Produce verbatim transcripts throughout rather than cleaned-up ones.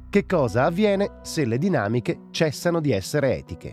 Che cosa avviene se le dinamiche cessano di essere etiche?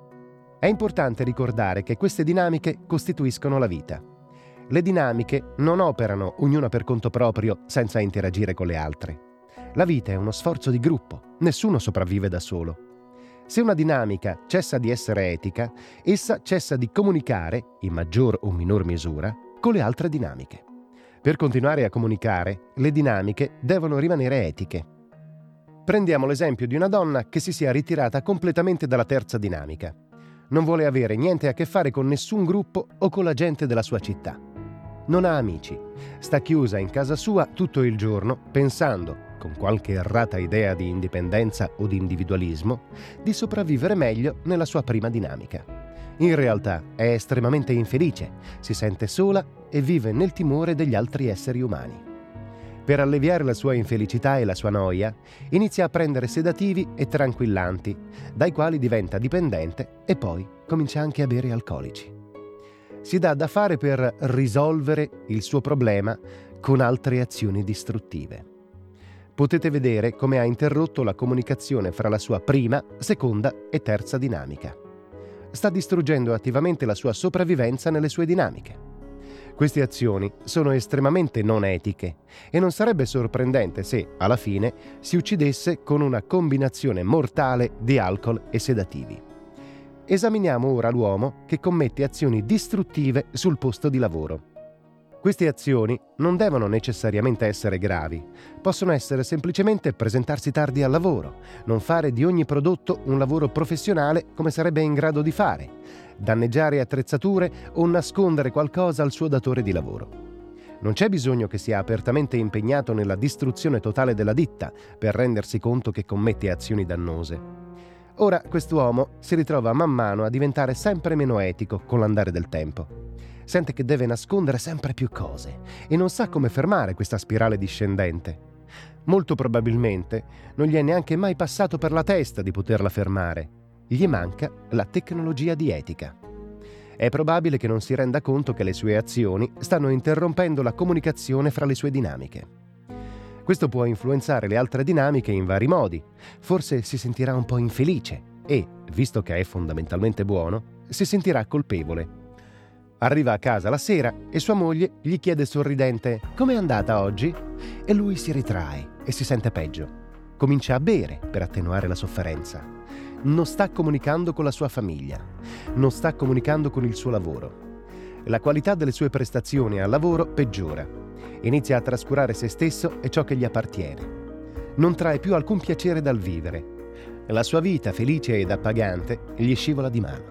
È importante ricordare che queste dinamiche costituiscono la vita. Le dinamiche non operano ognuna per conto proprio senza interagire con le altre. La vita è uno sforzo di gruppo, nessuno sopravvive da solo. Se una dinamica cessa di essere etica, essa cessa di comunicare, in maggior o minor misura, con le altre dinamiche. Per continuare a comunicare, le dinamiche devono rimanere etiche. Prendiamo l'esempio di una donna che si sia ritirata completamente dalla terza dinamica. Non vuole avere niente a che fare con nessun gruppo o con la gente della sua città. Non ha amici. Sta chiusa in casa sua tutto il giorno pensando, con qualche errata idea di indipendenza o di individualismo, di sopravvivere meglio nella sua prima dinamica. In realtà è estremamente infelice, si sente sola e vive nel timore degli altri esseri umani. Per alleviare la sua infelicità e la sua noia, inizia a prendere sedativi e tranquillanti, dai quali diventa dipendente e poi comincia anche a bere alcolici. Si dà da fare per risolvere il suo problema con altre azioni distruttive. Potete vedere come ha interrotto la comunicazione fra la sua prima, seconda e terza dinamica. Sta distruggendo attivamente la sua sopravvivenza nelle sue dinamiche. Queste azioni sono estremamente non etiche e non sarebbe sorprendente se, alla fine, si uccidesse con una combinazione mortale di alcol e sedativi. Esaminiamo ora l'uomo che commette azioni distruttive sul posto di lavoro. Queste azioni non devono necessariamente essere gravi, possono essere semplicemente presentarsi tardi al lavoro, non fare di ogni prodotto un lavoro professionale come sarebbe in grado di fare, danneggiare attrezzature o nascondere qualcosa al suo datore di lavoro. Non c'è bisogno che sia apertamente impegnato nella distruzione totale della ditta per rendersi conto che commette azioni dannose. Ora quest'uomo si ritrova man mano a diventare sempre meno etico con l'andare del tempo. Sente che deve nascondere sempre più cose e non sa come fermare questa spirale discendente. Molto probabilmente non gli è neanche mai passato per la testa di poterla fermare. Gli manca la tecnologia di etica. È probabile che non si renda conto che le sue azioni stanno interrompendo la comunicazione fra le sue dinamiche. Questo può influenzare le altre dinamiche in vari modi. Forse si sentirà un po' infelice e, visto che è fondamentalmente buono, si sentirà colpevole. Arriva a casa la sera e sua moglie gli chiede sorridente «Com'è andata oggi?» e lui si ritrae e si sente peggio. Comincia a bere per attenuare la sofferenza. Non sta comunicando con la sua famiglia, non sta comunicando con il suo lavoro. La qualità delle sue prestazioni al lavoro peggiora. Inizia a trascurare se stesso e ciò che gli appartiene. Non trae più alcun piacere dal vivere. La sua vita felice ed appagante gli scivola di mano.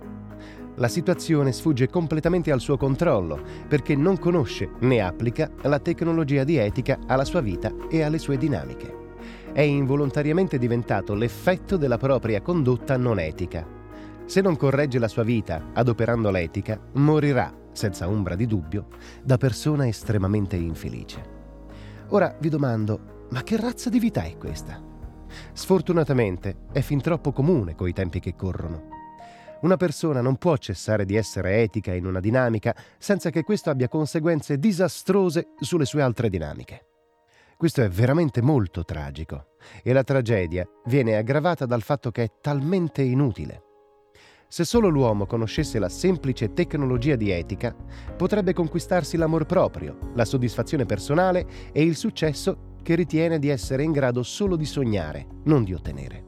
La situazione sfugge completamente al suo controllo perché non conosce né applica la tecnologia di etica alla sua vita e alle sue dinamiche. È involontariamente diventato l'effetto della propria condotta non etica. Se non corregge la sua vita adoperando l'etica, morirà, senza ombra di dubbio, da persona estremamente infelice. Ora vi domando, ma che razza di vita è questa? Sfortunatamente è fin troppo comune coi tempi che corrono. Una persona non può cessare di essere etica in una dinamica senza che questo abbia conseguenze disastrose sulle sue altre dinamiche. Questo è veramente molto tragico e la tragedia viene aggravata dal fatto che è talmente inutile. Se solo l'uomo conoscesse la semplice tecnologia di etica, potrebbe conquistarsi l'amor proprio, la soddisfazione personale e il successo che ritiene di essere in grado solo di sognare, non di ottenere.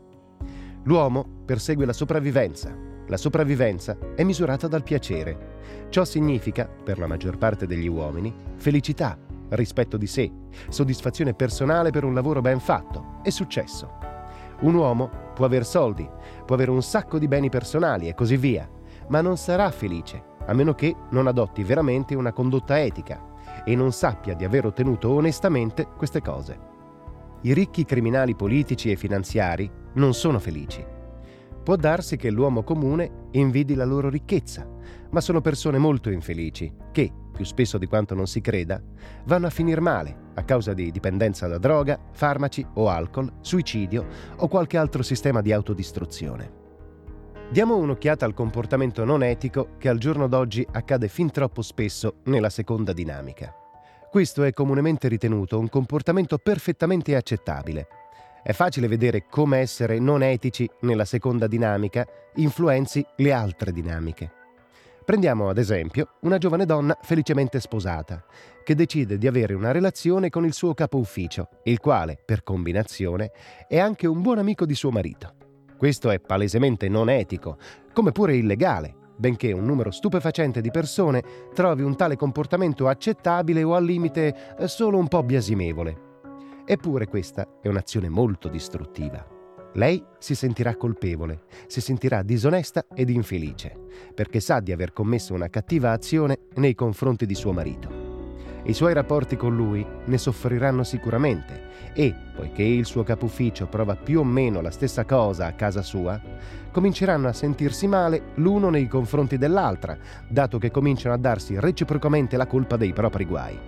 L'uomo persegue la sopravvivenza. La sopravvivenza è misurata dal piacere. Ciò significa, per la maggior parte degli uomini, felicità, rispetto di sé, soddisfazione personale per un lavoro ben fatto e successo. Un uomo può aver soldi, può avere un sacco di beni personali e così via, ma non sarà felice, a meno che non adotti veramente una condotta etica e non sappia di aver ottenuto onestamente queste cose. I ricchi criminali politici e finanziari non sono felici. Può darsi che l'uomo comune invidi la loro ricchezza, ma sono persone molto infelici che, più spesso di quanto non si creda, vanno a finir male a causa di dipendenza da droga, farmaci o alcol, suicidio o qualche altro sistema di autodistruzione. Diamo un'occhiata al comportamento non etico che al giorno d'oggi accade fin troppo spesso nella seconda dinamica. Questo è comunemente ritenuto un comportamento perfettamente accettabile. È facile vedere come essere non etici nella seconda dinamica influenzi le altre dinamiche. Prendiamo ad esempio una giovane donna felicemente sposata, che decide di avere una relazione con il suo capo ufficio, il quale, per combinazione, è anche un buon amico di suo marito. Questo è palesemente non etico, come pure illegale, benché un numero stupefacente di persone trovi un tale comportamento accettabile o al limite solo un po' biasimevole. Eppure questa è un'azione molto distruttiva. Lei si sentirà colpevole, si sentirà disonesta ed infelice, perché sa di aver commesso una cattiva azione nei confronti di suo marito. I suoi rapporti con lui ne soffriranno sicuramente e, poiché il suo capo ufficio prova più o meno la stessa cosa a casa sua, cominceranno a sentirsi male l'uno nei confronti dell'altra, dato che cominciano a darsi reciprocamente la colpa dei propri guai.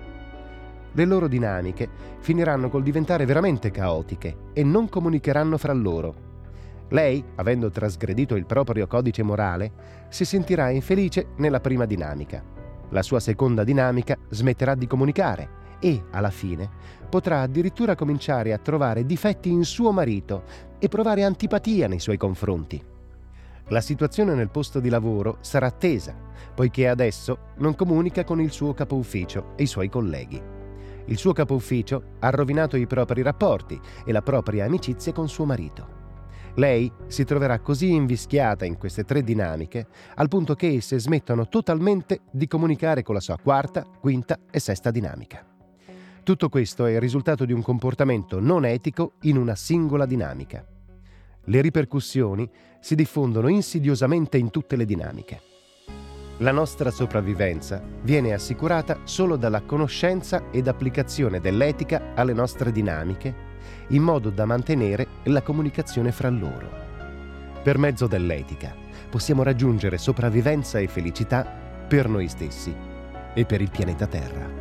Le loro dinamiche finiranno col diventare veramente caotiche e non comunicheranno fra loro. Lei, avendo trasgredito il proprio codice morale, si sentirà infelice nella prima dinamica. La sua seconda dinamica smetterà di comunicare e, alla fine, potrà addirittura cominciare a trovare difetti in suo marito e provare antipatia nei suoi confronti. La situazione nel posto di lavoro sarà tesa, poiché adesso non comunica con il suo capo ufficio e i suoi colleghi. Il suo capo ufficio ha rovinato i propri rapporti e la propria amicizia con suo marito. Lei si troverà così invischiata in queste tre dinamiche al punto che esse smettono totalmente di comunicare con la sua quarta, quinta e sesta dinamica. Tutto questo è il risultato di un comportamento non etico in una singola dinamica. Le ripercussioni si diffondono insidiosamente in tutte le dinamiche. La nostra sopravvivenza viene assicurata solo dalla conoscenza ed applicazione dell'etica alle nostre dinamiche, in modo da mantenere la comunicazione fra loro. Per mezzo dell'etica possiamo raggiungere sopravvivenza e felicità per noi stessi e per il pianeta Terra.